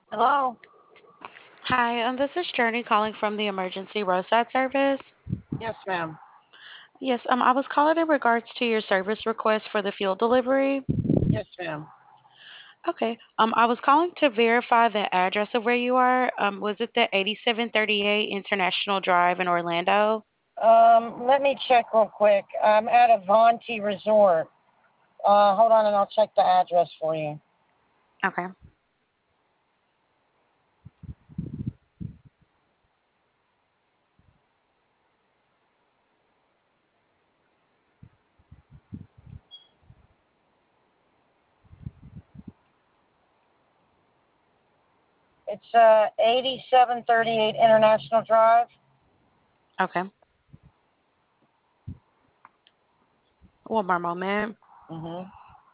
Hello? Hi, this is Journey calling from the emergency roadside service. Yes, ma'am. Yes, I was calling in regards to your service request for the fuel delivery. Yes, ma'am. Okay, I was calling to verify the address of where you are. Was it the 8738 International Drive in Orlando? Let me check real quick. I'm at Avanti Resort. Hold on and I'll check the address for you. Okay. It's 8738 International Drive. Okay. One more moment. Mm-hmm.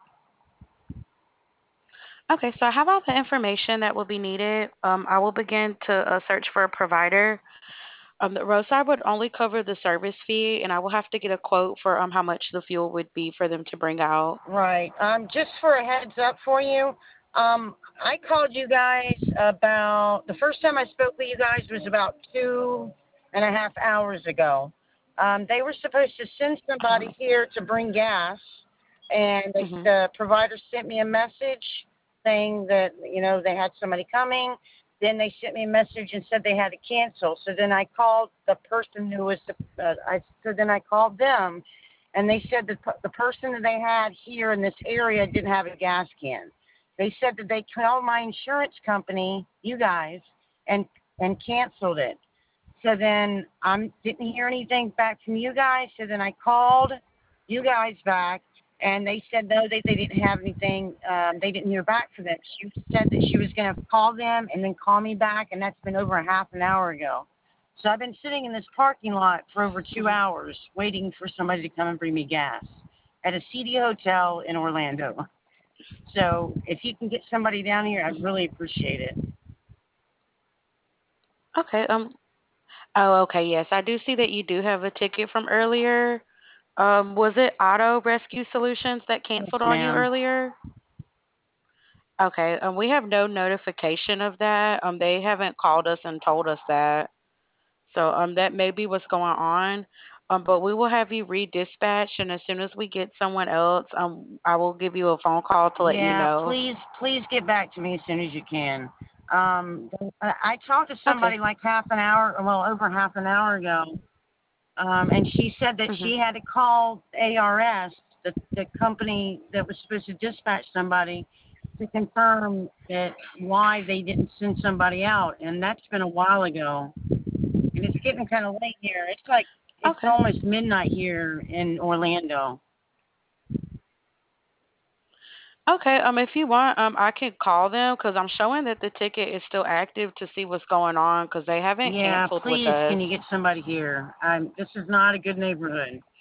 Okay, so I have all the information that will be needed. I will begin to search for a provider. The roadside would only cover the service fee, and I will have to get a quote for how much the fuel would be for them to bring out. Right. Just for a heads up for you, I called you guys about the first time I spoke with you guys was about 2.5 hours ago. They were supposed to send somebody Uh-huh. here to bring gas, and Hmm. the provider sent me a message saying that they had somebody coming. Then they sent me a message and said they had to cancel. So then I called the person who was I so then I called them, and they said that the person that they had here in this area didn't have a gas can. They said that they called my insurance company, you guys, and canceled it. So then I didn't hear anything back from you guys. So then I called you guys back, and they said no, they didn't have anything. They didn't hear back from them. She said that she was going to call them and then call me back, and that's been over a half an hour ago. So I've been sitting in this parking lot for over two Hmm. hours waiting for somebody to come and bring me gas at a CD hotel in Orlando. So if you can get somebody down here, I'd Hmm. really appreciate it. Okay. Oh, okay. Yes, I do see that you do have a ticket from earlier. Was it Auto Rescue Solutions that Yes, canceled on you ma'am. earlier? Okay. We have no notification of that. They haven't called us and told us that. So, that may be what's going on. But we will have you redispatched, and as soon as we get someone else, I will give you a phone call to let you Yeah, know. please get back to me as soon as you can. I talked to Okay. somebody like half an hour, well, over half an hour ago, and she said that Hmm. she had to call ARS, the company that was supposed to dispatch somebody, to confirm that why they didn't send somebody out, and that's been a while ago. And it's getting kind of late here. It's Okay. almost midnight here in Orlando. Okay, if you want, I can call them because I'm showing that the ticket is still active to see what's going on because they haven't Yeah, canceled with please, can you us. get somebody here? This is not a good neighborhood.